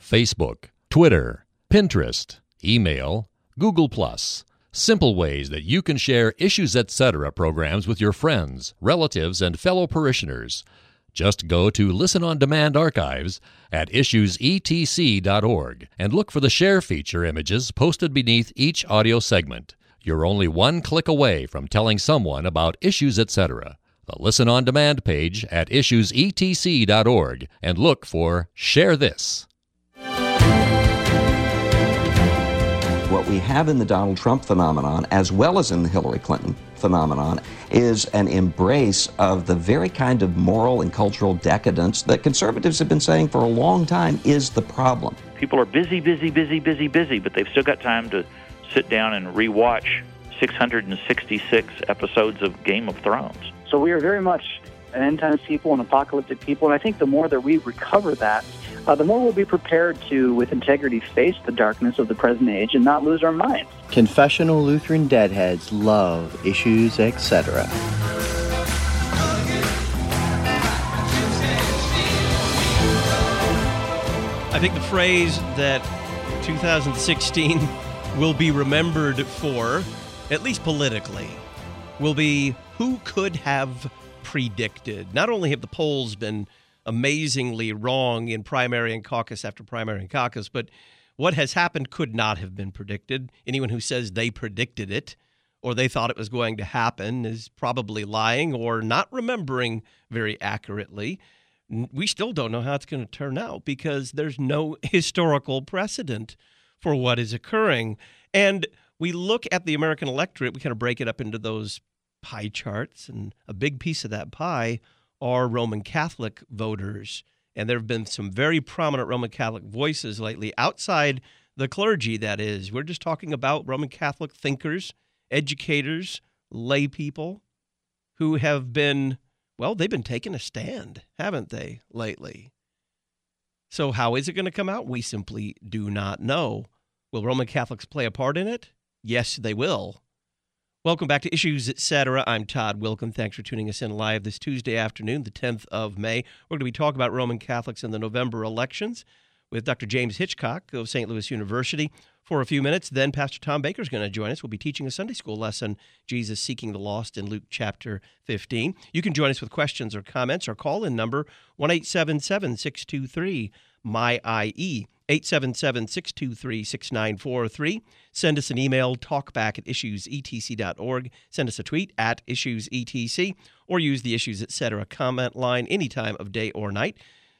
Facebook, Twitter, Pinterest, email, Google+. Simple ways that you can share Issues Etc. programs with your friends, relatives, and fellow parishioners. Just go to Listen on Demand archives at issuesetc.org and look for the share feature images posted beneath each audio segment. You're only one click away from telling someone about Issues Etc. The Listen on Demand page at issuesetc.org and look for Share This. What we have in the Donald Trump phenomenon, as well as in the Hillary Clinton phenomenon, is an embrace of the very kind of moral and cultural decadence that conservatives have been saying for a long time is the problem. People are busy, but they've still got time to sit down and rewatch 666 episodes of Game of Thrones. So we are very much an end-times people, an apocalyptic people, and I think the more that we recover that, the more we'll be prepared to, with integrity, face the darkness of the present age and not lose our minds. Confessional Lutheran Deadheads love Issues Etc. I think the phrase that 2016 will be remembered for, at least politically, will be who could have predicted. Not only have the polls been amazingly wrong in primary and caucus after primary and caucus, but what has happened could not have been predicted. Anyone who says they predicted it or they thought it was going to happen is probably lying or not remembering very accurately. We still don't know how it's going to turn out because there's no historical precedent for what is occurring. And we look at the American electorate, we kind of break it up into those pie charts, and a big piece of that pie are Roman Catholic voters. And there have been some very prominent Roman Catholic voices lately, outside the clergy, that is. We're just talking about Roman Catholic thinkers, educators, lay people who have been, well, they've been taking a stand, haven't they, lately? So how is it going to come out? We simply do not know. Will Roman Catholics play a part in it? Yes, they will. Welcome back to Issues Etc. I'm Todd Wilken. Thanks for tuning us in live this Tuesday afternoon, the 10th of May. We're going to be talking about Roman Catholics in the November elections with Dr. James Hitchcock of St. Louis University for a few minutes. Then Pastor Tom Baker is going to join us. We'll be teaching a Sunday school lesson, Jesus Seeking the Lost, in Luke chapter 15. You can join us with questions or comments. Our call-in number, 1-877-623-MY-IE, 877-623-6943. Send us an email, talkback@issuesetc.org. Send us a tweet @issuesetc, or use the Issues Etc. comment line any time of day or night,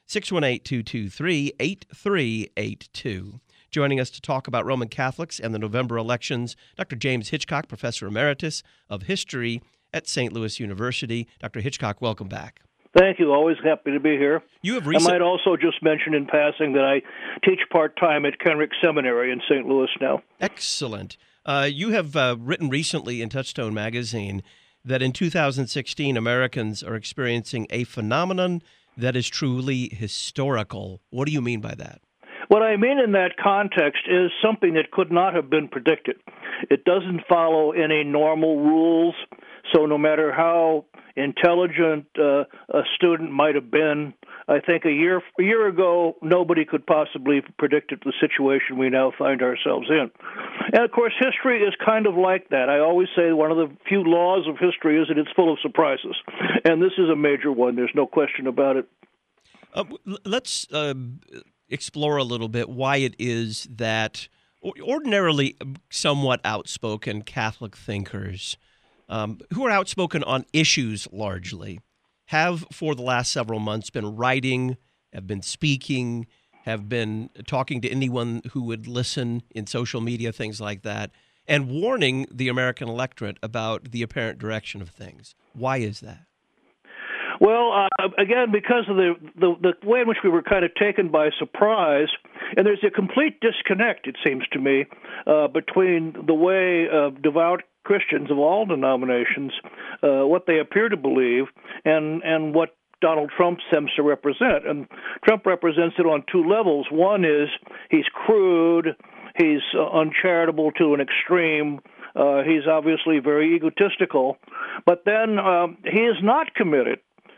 618-223-8382. Joining us to talk about Roman Catholics and the November elections, Dr. James Hitchcock, Professor Emeritus of History at St. Louis University. Dr. Hitchcock, welcome back. Thank you. Always happy to be here. You have I might also just mention in passing that I teach part-time at Kenrick Seminary in St. Louis now. Excellent. You have written recently in Touchstone magazine that in 2016, Americans are experiencing a phenomenon that is truly historical. What do you mean by that? What I mean in that context is something that could not have been predicted. It doesn't follow any normal rules, so no matter how intelligent a student might have been, I think a year ago, nobody could possibly have predicted the situation we now find ourselves in. And, of course, history is kind of like that. I always say one of the few laws of history is that it's full of surprises. And this is a major one. There's no question about it. Let's explore a little bit why it is that ordinarily somewhat outspoken Catholic thinkers who are outspoken on issues largely have for the last several months been writing, have been speaking, have been talking to anyone who would listen in social media, things like that, and warning the American electorate about the apparent direction of things. Why is that? Well, again, because of the way in which we were kind of taken by surprise, and there's a complete disconnect, it seems to me, between the way devout Christians of all denominations, what they appear to believe, and what Donald Trump seems to represent. And Trump represents it on two levels. One is he's crude, he's uncharitable to an extreme, he's obviously very egotistical, but then he is not committed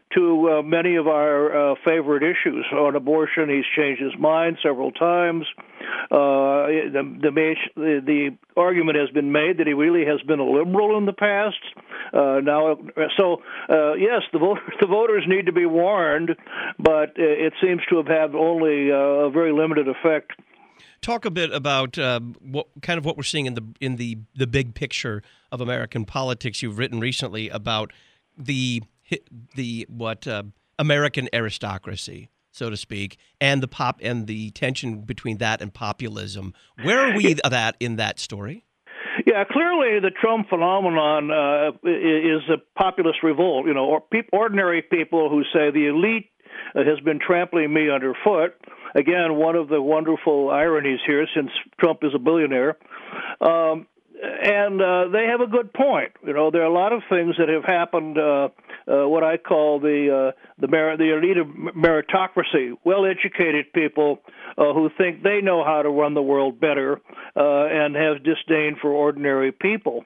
to many of our favorite issues. On abortion, he's changed his mind several times. The argument has been made that he really has been a liberal in the past. Yes, the voters need to be warned, but it seems to have had only a very limited effect. Talk a bit about what we're seeing in the big picture of American politics. You've written recently about the American aristocracy, so to speak, and the tension between that and populism. Where are we at in that story? Yeah, clearly the Trump phenomenon is a populist revolt. Ordinary people who say the elite has been trampling me underfoot. Again, one of the wonderful ironies here, since Trump is a billionaire. And they have a good point. There are a lot of things that have happened, what I call the elite of meritocracy, well-educated people who think they know how to run the world better and have disdain for ordinary people.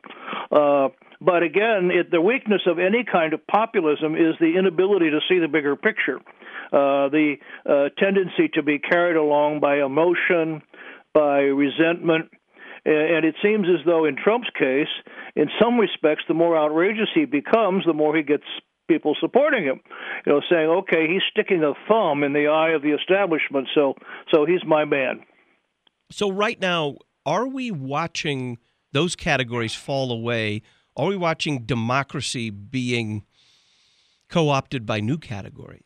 But again, the weakness of any kind of populism is the inability to see the bigger picture, the tendency to be carried along by emotion, by resentment. And it seems as though in Trump's case, in some respects, the more outrageous he becomes, the more he gets people supporting him, saying, okay, he's sticking a thumb in the eye of the establishment, so he's my man. So right now, are we watching those categories fall away? Are we watching democracy being co-opted by new categories?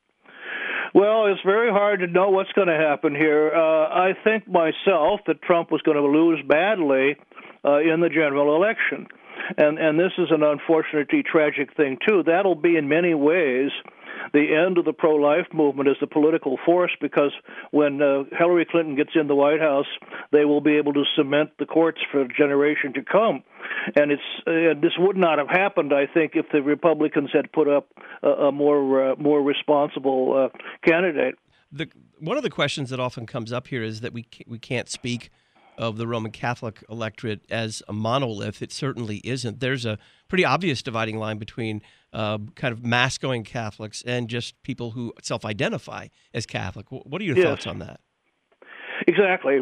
Well, it's very hard to know what's going to happen here. I think myself that Trump was going to lose badly in the general election. And this is an unfortunately tragic thing, too. That'll be in many ways the end of the pro-life movement as a political force, because when Hillary Clinton gets in the White House, they will be able to cement the courts for a generation to come. And this would not have happened, I think, if the Republicans had put up a more responsible candidate. One of the questions that often comes up here is that we can't speak of the Roman Catholic electorate as a monolith. It certainly isn't. There's a pretty obvious dividing line between kind of mass-going Catholics and just people who self-identify as Catholic. What are your thoughts on that? Exactly.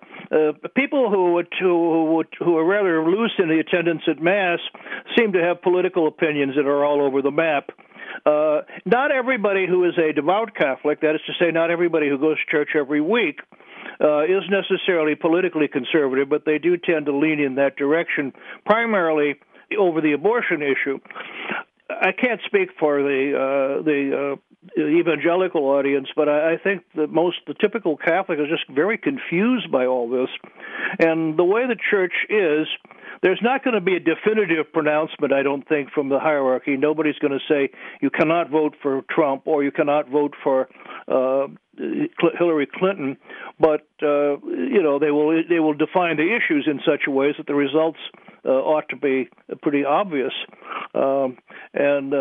People who are rather loose in the attendance at Mass seem to have political opinions that are all over the map. Not everybody who is a devout Catholic, that is to say, not everybody who goes to church every week, is necessarily politically conservative, but they do tend to lean in that direction, primarily over the abortion issue. I can't speak for the evangelical audience, but I think that the typical Catholic is just very confused by all this. And the way the church is, there's not going to be a definitive pronouncement, I don't think, from the hierarchy. Nobody's going to say you cannot vote for Trump or you cannot vote for Hillary Clinton, but they will define the issues in such a way that the results ought to be pretty obvious. I don't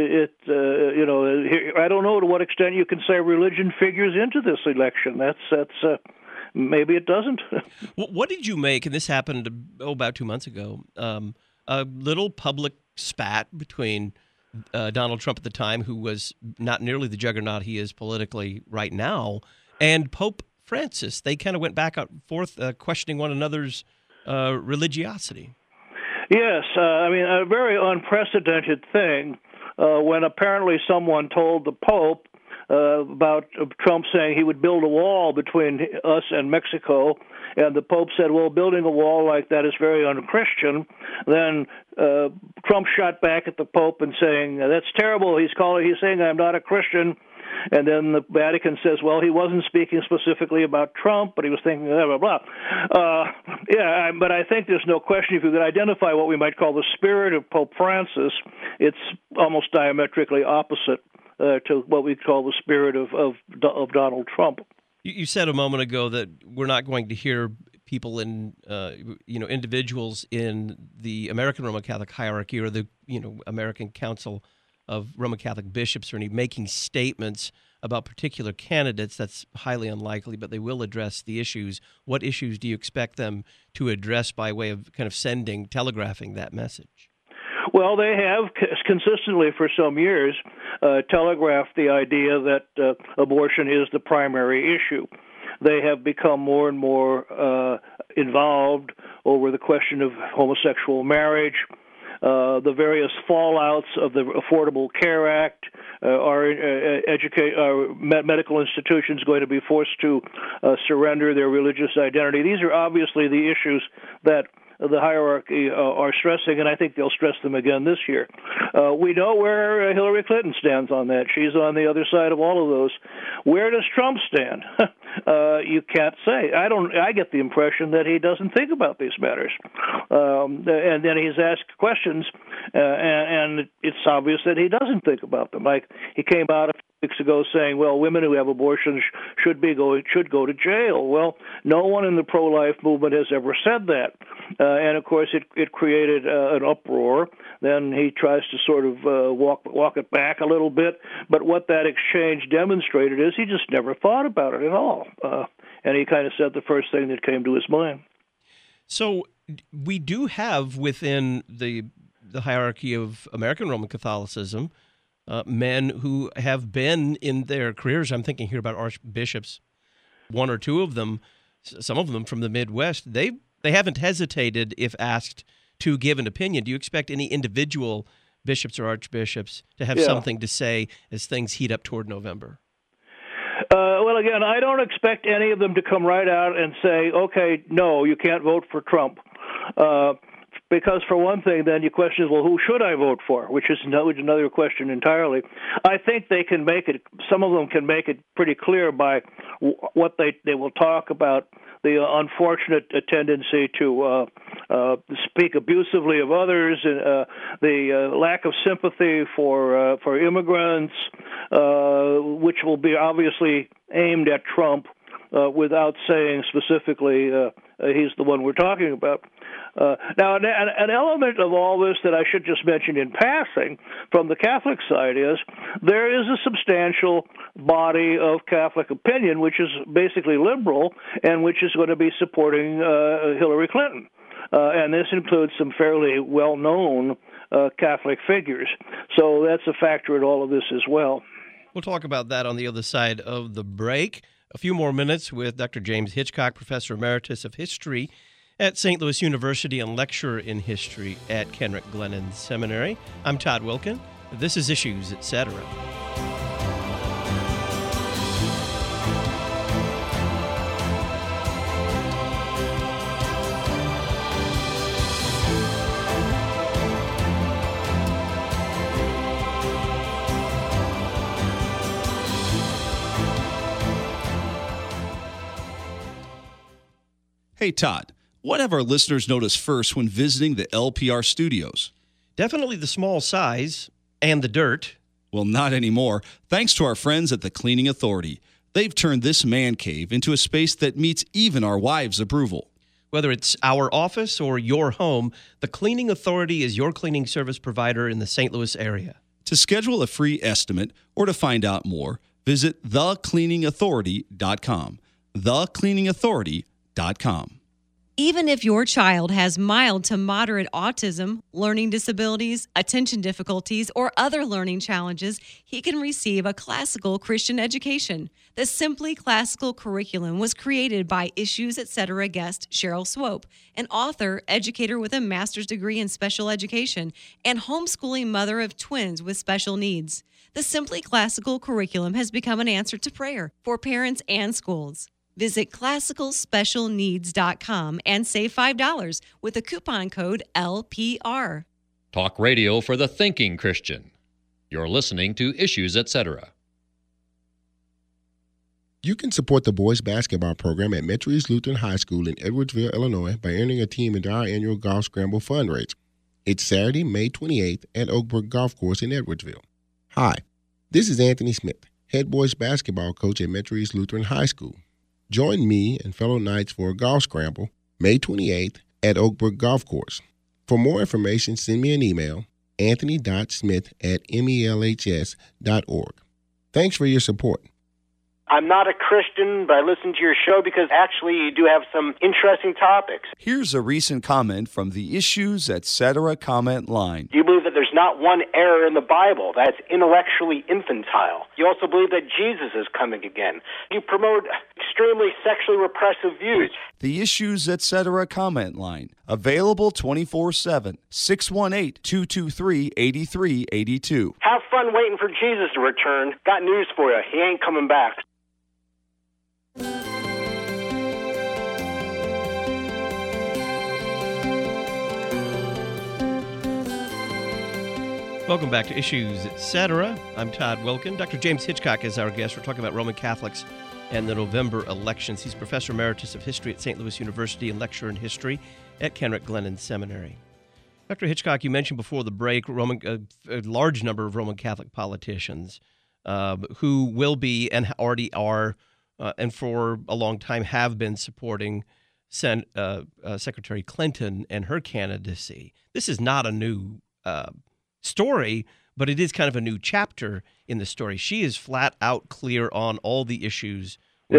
know to what extent you can say religion figures into this election. That's maybe it doesn't. What did you make, and this happened about 2 months ago, a little public spat between Donald Trump at the time, who was not nearly the juggernaut he is politically right now, and Pope Francis. They kind of went back and forth questioning one another's religiosity. Yes, a very unprecedented thing when apparently someone told the Pope about Trump saying he would build a wall between us and Mexico, and the Pope said, well, building a wall like that is very unchristian. Then Trump shot back at the Pope and saying, that's terrible. He's saying I'm not a Christian. And then the Vatican says, well, he wasn't speaking specifically about Trump, but he was thinking blah, blah, blah. But I think there's no question if you could identify what we might call the spirit of Pope Francis, it's almost diametrically opposite to what we call the spirit of Donald Trump. You said a moment ago that we're not going to hear people individuals in the American Roman Catholic hierarchy or the American Council of Roman Catholic bishops or any making statements about particular candidates. That's highly unlikely, but they will address the issues. What issues do you expect them to address by way of kind of telegraphing that message? Well, they have consistently for some years telegraphed the idea that abortion is the primary issue. They have become more and more involved over the question of homosexual marriage. The various fallouts of the Affordable Care Act. Are medical institutions going to be forced to surrender their religious identity? These are obviously the issues that the hierarchy are stressing, and I think they'll stress them again this year. We know where Hillary Clinton stands on that. She's on the other side of all of those. Where does Trump stand? You can't say. I get the impression that he doesn't think about these matters, and then he's asked questions, and it's obvious that he doesn't think about them. Like he came out a few weeks ago saying, "Well, women who have abortions should go to jail." Well, no one in the pro-life movement has ever said that. And, of course, it created an uproar. Then he tries to sort of walk it back a little bit. But what that exchange demonstrated is he just never thought about it at all. And he kind of said the first thing that came to his mind. So we do have within the hierarchy of American Roman Catholicism men who have been in their careers. I'm thinking here about archbishops, one or two of them, some of them from the Midwest. They haven't hesitated if asked to give an opinion. Do you expect any individual bishops or archbishops to have something to say as things heat up toward November? Well, again, I don't expect any of them to come right out and say, okay, no, you can't vote for Trump. Because for one thing, then your question is, well, who should I vote for? Which is another question entirely. I think they can make it. Some of them can make it pretty clear by what they will talk about. The unfortunate tendency to speak abusively of others, the lack of sympathy for immigrants, which will be obviously aimed at Trump without saying specifically he's the one we're talking about. Now, an element of all this that I should just mention in passing from the Catholic side is there is a substantial body of Catholic opinion, which is basically liberal and which is going to be supporting Hillary Clinton. And this includes some fairly well-known Catholic figures. So that's a factor in all of this as well. We'll talk about that on the other side of the break. A few more minutes with Dr. James Hitchcock, Professor Emeritus of History at St. Louis University and lecturer in history at Kenrick Glennon Seminary. I'm Todd Wilkin. This is Issues, Etc. Hey, Todd, what have our listeners noticed first when visiting the LPR studios? Definitely the small size and the dirt. Well, not anymore. Thanks to our friends at the Cleaning Authority. They've turned this man cave into a space that meets even our wives' approval. Whether it's our office or your home, the Cleaning Authority is your cleaning service provider in the St. Louis area. To schedule a free estimate or to find out more, visit thecleaningauthority.com. thecleaningauthority.com. Even if your child has mild to moderate autism, learning disabilities, attention difficulties, or other learning challenges, he can receive a classical Christian education. The Simply Classical curriculum was created by Issues Etc. guest Cheryl Swope, an author, educator with a master's degree in special education, and homeschooling mother of twins with special needs. The Simply Classical curriculum has become an answer to prayer for parents and schools. Visit classicalspecialneeds.com and save $5 with the coupon code LPR. Talk radio for the thinking Christian. You're listening to Issues, Etc. You can support the boys basketball program at Metro East Lutheran High School in Edwardsville, Illinois by entering a team into our annual Golf Scramble fundraiser. It's Saturday, May 28th at Oakbrook Golf Course in Edwardsville. Hi, this is Anthony Smith, head boys basketball coach at Metro East Lutheran High School. Join me and fellow Knights for a golf scramble May 28th at Oakbrook Golf Course. For more information, send me an email, anthony.smith@melhs.org. Thanks for your support. I'm not a Christian, but I listen to your show because actually you do have some interesting topics. Here's a recent comment from the Issues Etc. comment line. You believe that there's not one error in the Bible that's intellectually infantile. You also believe that Jesus is coming again. You promote extremely sexually repressive views. The Issues Etc. comment line. Available 24/7. 618-223-8382. Have fun waiting for Jesus to return. Got news for you. He ain't coming back. Welcome back to Issues Etc. I'm Todd Wilkin. Dr. James Hitchcock is our guest. We're talking about Roman Catholics and the November elections. He's Professor Emeritus of History at St. Louis University and Lecturer in History at Kenrick Glennon Seminary. Dr. Hitchcock, you mentioned before the break a large number of Roman Catholic politicians who will be and already are and for a long time have been supporting Secretary Clinton and her candidacy. This is not a new story, but it is kind of a new chapter in the story. She is flat out clear on all the issues,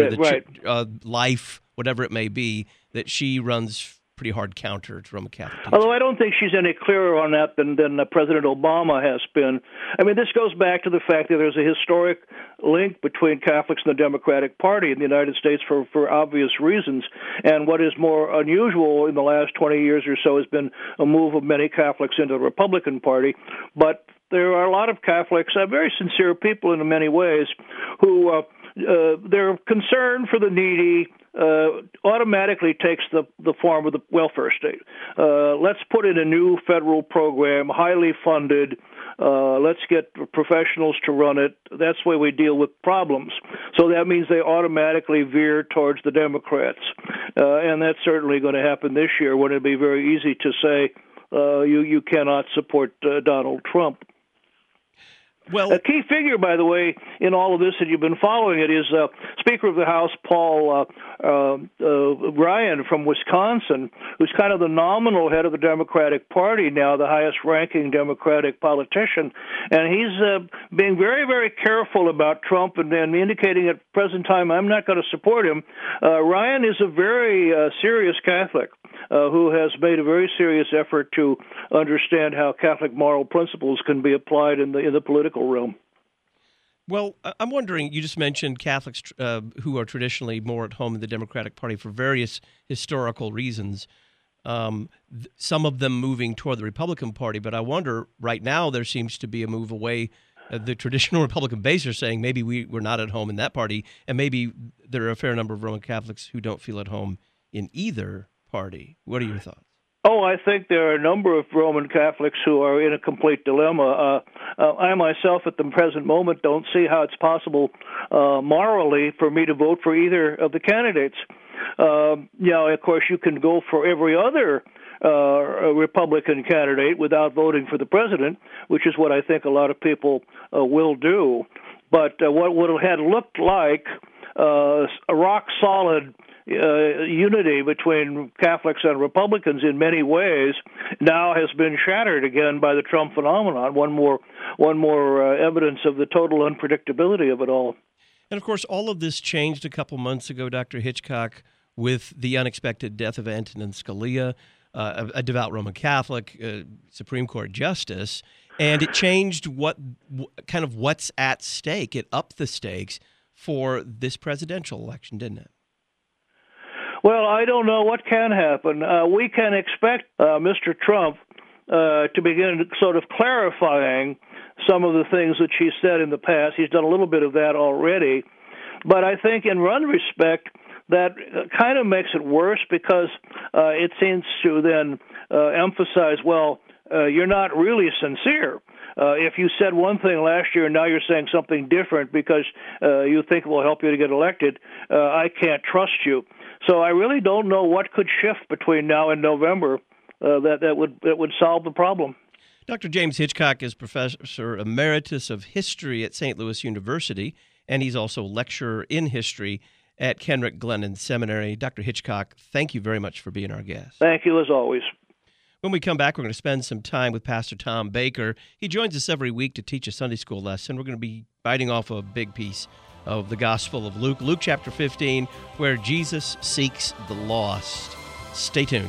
life, whatever it may be, that she runs pretty hard counter to Roman Catholic teaching. Although I don't think she's any clearer on that than President Obama has been. I mean, this goes back to the fact that there's a historic link between Catholics and the Democratic Party in the United States for obvious reasons. And what is more unusual in the last 20 years or so has been a move of many Catholics into the Republican Party. But there are a lot of Catholics, very sincere people in many ways, who their concern for the needy automatically takes the form of the welfare state. Let's put in a new federal program, highly funded. Let's get professionals to run it. That's the way we deal with problems. So that means they automatically veer towards the Democrats. And that's certainly going to happen this year when it'll be very easy to say you cannot support Donald Trump. Well, a key figure, by the way, in all of this, and you've been following it, is Speaker of the House Paul Ryan from Wisconsin, who's kind of the nominal head of the Democratic Party now, the highest-ranking Democratic politician. And he's being very, very careful about Trump and indicating at the present time, I'm not going to support him. Ryan is a very serious Catholic who has made a very serious effort to understand how Catholic moral principles can be applied in the political realm. Well, I'm wondering, you just mentioned Catholics who are traditionally more at home in the Democratic Party for various historical reasons, some of them moving toward the Republican Party, but I wonder, right now there seems to be a move away. The traditional Republican base are saying maybe we're not at home in that party, and maybe there are a fair number of Roman Catholics who don't feel at home in either party. What are your thoughts? Oh, I think there are a number of Roman Catholics who are in a complete dilemma. I myself, at the present moment, don't see how it's possible morally for me to vote for either of the candidates. Of course, you can go for every other Republican candidate without voting for the president, which is what I think a lot of people will do. But what it had looked like a rock-solid unity between Catholics and Republicans in many ways now has been shattered again by the Trump phenomenon. One more evidence of the total unpredictability of it all. And of course, all of this changed a couple months ago, Dr. Hitchcock, with the unexpected death of Antonin Scalia, a devout Roman Catholic, Supreme Court justice, and it changed what's at stake. It upped the stakes for this presidential election, didn't it? Well, I don't know what can happen. We can expect Mr. Trump to begin sort of clarifying some of the things that she said in the past. He's done a little bit of that already. But I think in one respect, that kind of makes it worse because it seems to then emphasize, you're not really sincere. If you said one thing last year and now you're saying something different because you think it will help you to get elected, I can't trust you. So I really don't know what could shift between now and November that would solve the problem. Dr. James Hitchcock is Professor Emeritus of History at St. Louis University, and he's also lecturer in history at Kenrick Glennon Seminary. Dr. Hitchcock, thank you very much for being our guest. Thank you, as always. When we come back, we're going to spend some time with Pastor Tom Baker. He joins us every week to teach a Sunday school lesson. We're going to be biting off a big piece of the Gospel of Luke, Luke chapter 15, where Jesus seeks the lost. Stay tuned.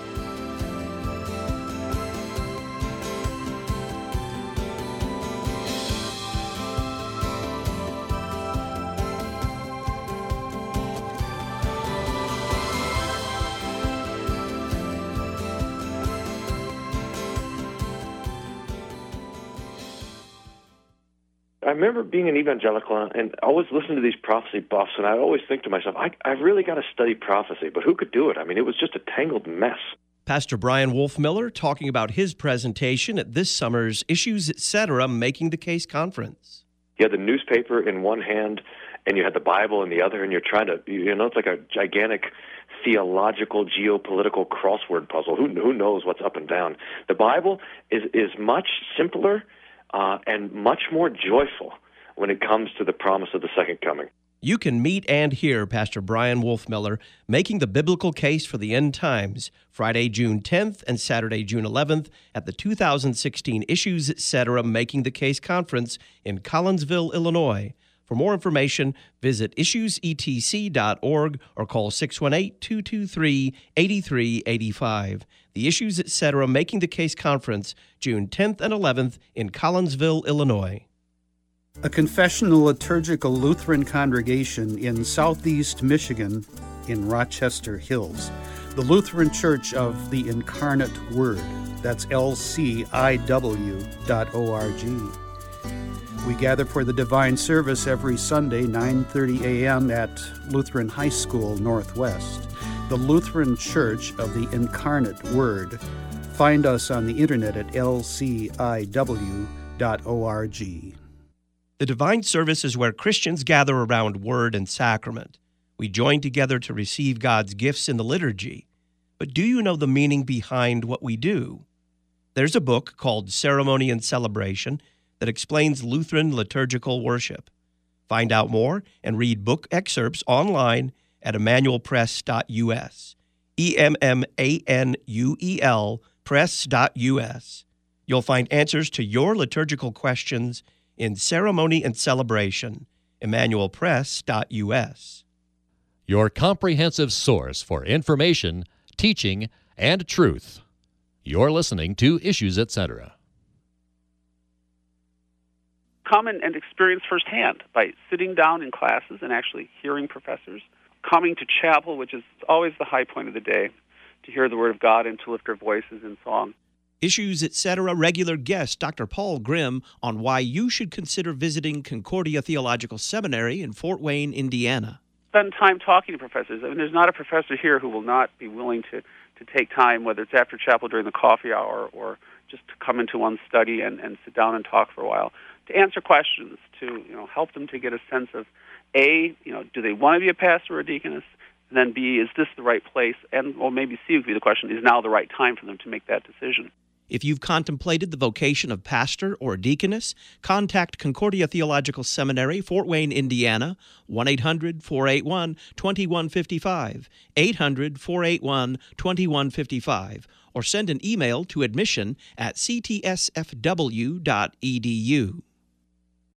I remember being an evangelical and always listening to these prophecy buffs, and I always think to myself, I've really got to study prophecy, but who could do it? I mean, it was just a tangled mess. Pastor Brian Wolfmiller talking about his presentation at this summer's Issues Etc. Making the Case Conference. You had the newspaper in one hand, and you had the Bible in the other, and you're trying to, it's like a gigantic theological, geopolitical crossword puzzle. Who knows what's up and down? The Bible is much simpler and much more joyful when it comes to the promise of the second coming. You can meet and hear Pastor Brian Wolfmiller making the biblical case for the end times Friday, June 10th and Saturday, June 11th at the 2016 Issues Etc. Making the Case Conference in Collinsville, Illinois. For more information, visit issuesetc.org or call 618-223-8385. The Issues Etc. Making the Case Conference, June 10th and 11th in Collinsville, Illinois. A confessional liturgical Lutheran congregation in southeast Michigan in Rochester Hills. The Lutheran Church of the Incarnate Word. That's lciw.org. We gather for the divine service every Sunday, 9:30 a.m. at Lutheran High School Northwest. The Lutheran Church of the Incarnate Word. Find us on the internet at lciw.org. The divine service is where Christians gather around word and sacrament. We join together to receive God's gifts in the liturgy. But do you know the meaning behind what we do? There's a book called Ceremony and Celebration that explains Lutheran liturgical worship. Find out more and read book excerpts online at emmanuelpress.us. EMMANUEL press.us. You'll find answers to your liturgical questions in Ceremony and Celebration, emmanuelpress.us. Your comprehensive source for information, teaching, and truth. You're listening to Issues Etc. Come and experience firsthand by sitting down in classes and actually hearing professors, coming to chapel, which is always the high point of the day, to hear the Word of God and to lift our voices in song. Issues Etc. regular guest Dr. Paul Grimm on why you should consider visiting Concordia Theological Seminary in Fort Wayne, Indiana. Spend time talking to professors. I mean, there's not a professor here who will not be willing to take time, whether it's after chapel during the coffee hour or just to come into one's study and sit down and talk for a while, to answer questions, to help them to get a sense of, A, do they want to be a pastor or a deaconess? And then B, is this the right place? And or maybe C would be the question, is now the right time for them to make that decision? If you've contemplated the vocation of pastor or deaconess, contact Concordia Theological Seminary, Fort Wayne, Indiana, 1-800-481-2155, 800-481-2155, or send an email to admission@ctsfw.edu.